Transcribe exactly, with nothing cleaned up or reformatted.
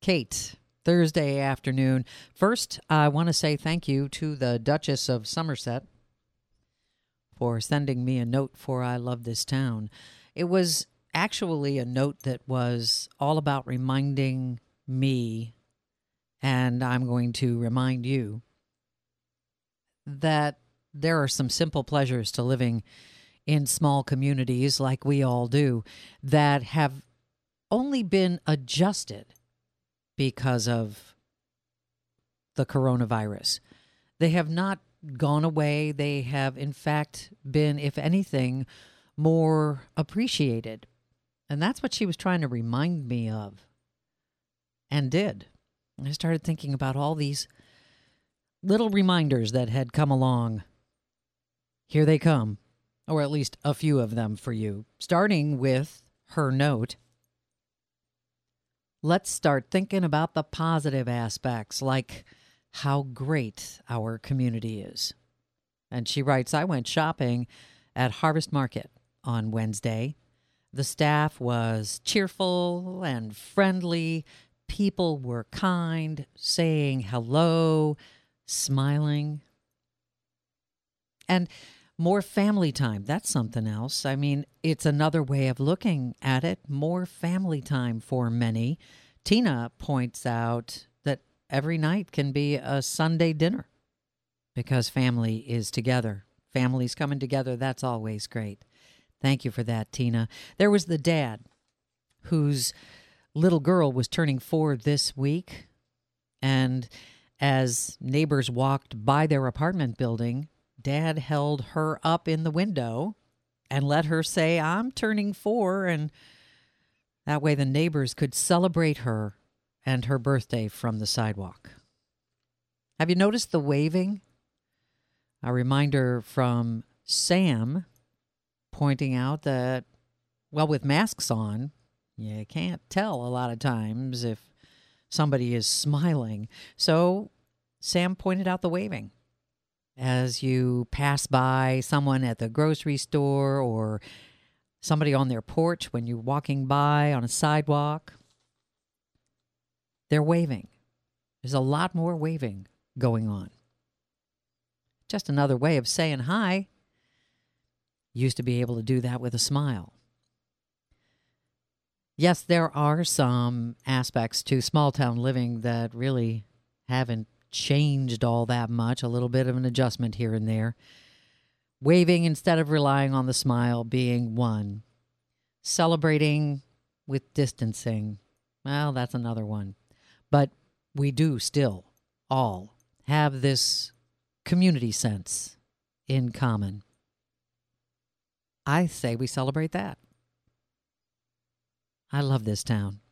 Kate, Thursday afternoon. First, I want to say thank you to the Duchess of Somerset for sending me a note for I Love This Town. It was actually a note that was all about reminding me, and I'm going to remind you, that there are some simple pleasures to living in small communities like we all do that have only been adjusted because of the coronavirus. They have not gone away. They have, in fact, been, if anything, more appreciated. And that's what she was trying to remind me of, and did. I started thinking about all these little reminders that had come along. Here they come, or at least a few of them for you, starting with her note. Let's start thinking about the positive aspects, like how great our community is. And she writes, I went shopping at Harvest Market on Wednesday. The staff was cheerful and friendly. People were kind, saying hello, smiling. And more family time. That's something else. I mean, it's another way of looking at it. More family time for many. Tina points out that every night can be a Sunday dinner because family is together. Families coming together, that's always great. Thank you for that, Tina. There was the dad whose little girl was turning four this week. And as neighbors walked by their apartment building, Dad held her up in the window and let her say, I'm turning four. And that way the neighbors could celebrate her and her birthday from the sidewalk. Have you noticed the waving? A reminder from Sam pointing out that, well, with masks on, you can't tell a lot of times if somebody is smiling. So Sam pointed out the waving. As you pass by someone at the grocery store or somebody on their porch when you're walking by on a sidewalk, they're waving. There's a lot more waving going on. Just another way of saying hi. Used to be able to do that with a smile. Yes, there are some aspects to small town living that really haven't changed all that much. A little bit of an adjustment here and there. Waving instead of relying on the smile being one. Celebrating with distancing. Well, that's another one. But we do still all have this community sense in common. I say we celebrate that. I love this town.